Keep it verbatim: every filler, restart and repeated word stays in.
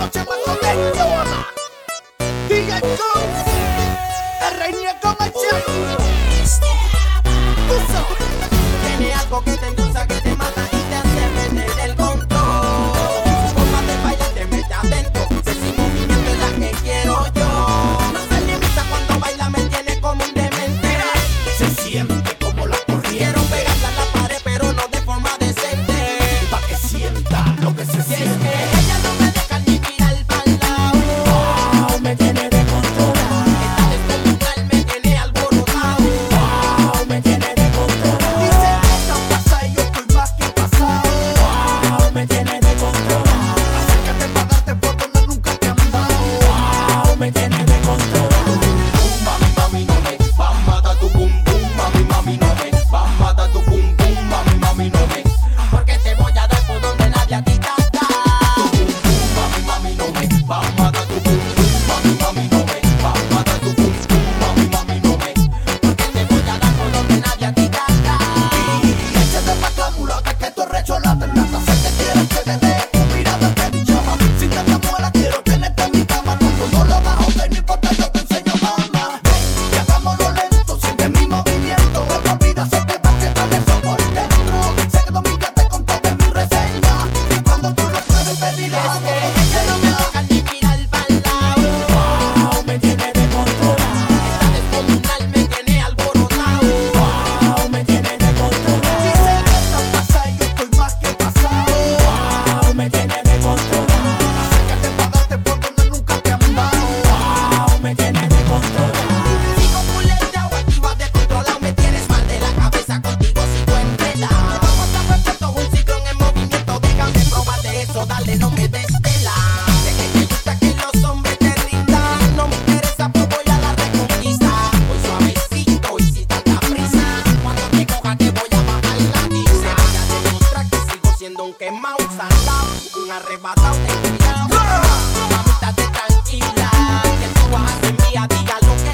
noche más colectora. D J Coons, el rey con el check. Tú sabes. Tiene algo que te endulza, que te mata y te hace perder el control. Su forma de bailar te mete adentro. Ese movimiento es la que quiero yo. No se limita cuando baila, me tiene como un demente. Se siente como la corriente. Quiero pegarla a la pared, pero no de forma decente. Pa' que sienta lo que se Y es siente. que ella no me deja ni mirar pa'l lado. Wow, me tiene de controlar. Esta descomunal me tiene alborotado. Wow, me tiene de controlar. Dice que no pasa y yo estoy más que pasado. Wow, me tiene de controlar. Acércate pa' darte por donde nunca te han dado. Wow, me tiene de controlar. Mami, mami, no me va a matar tu bum bum. Mami, mami, no me va a matar tu bum bum. Mami, mami, no me. Porque te voy a dar por donde nadie a ti te ha dado. Mami, mami, no me va a matar tu bum bum. Mami, mami, no me va a matar tu bum bum. Mami, mami, no me. Porque te voy a dar por donde nadie a ti te ha dado. Y échate pa' acá, mulata, que tu recholata en nata. Se te quiere que te dé tu mirada que mi chama. Si te enamoras, quiero tenerte en mi cama. Cuando no lo bajo, ven, no importa, yo te enseño, mamá. Ven, y hagámoslo lento, siente mi movimiento. La vida se te va a quedar eso por dentro. Se quedó mi te conté de mi reseña. Y cuando tú lo pruebes, te dirás Es que ella no me deja ni mirar pa'l lado. wow, me tiene de controlar. Esta descomunal me tiene alborotado. Wow, me tiene de controlar. Dice que no pasa y yo estoy más que pasado. Wow, me tiene de controlar. Acércate pa' darte por donde nunca te han dado. Wow, me tiene de controlar. Sigo puleteado, activa descontrolado. Me tienes mal de la cabeza, contigo sigo enredado. Vamos a perfecto, un ciclón en movimiento. Déjame probar de eso, dale, no me des tela. Sé que te gusta que los hombres te rindan. No me interesa, pues voy a la reconquista. Voy suavecito y sin tanta prisa. Cuando te coja te voy a bajar la tiza. Voy a demostrar que sigo siendo un quemao, salado, un arrebatado, ten cuidado. Mamita, te tranquila, que tú vas a hacer mía, diga lo que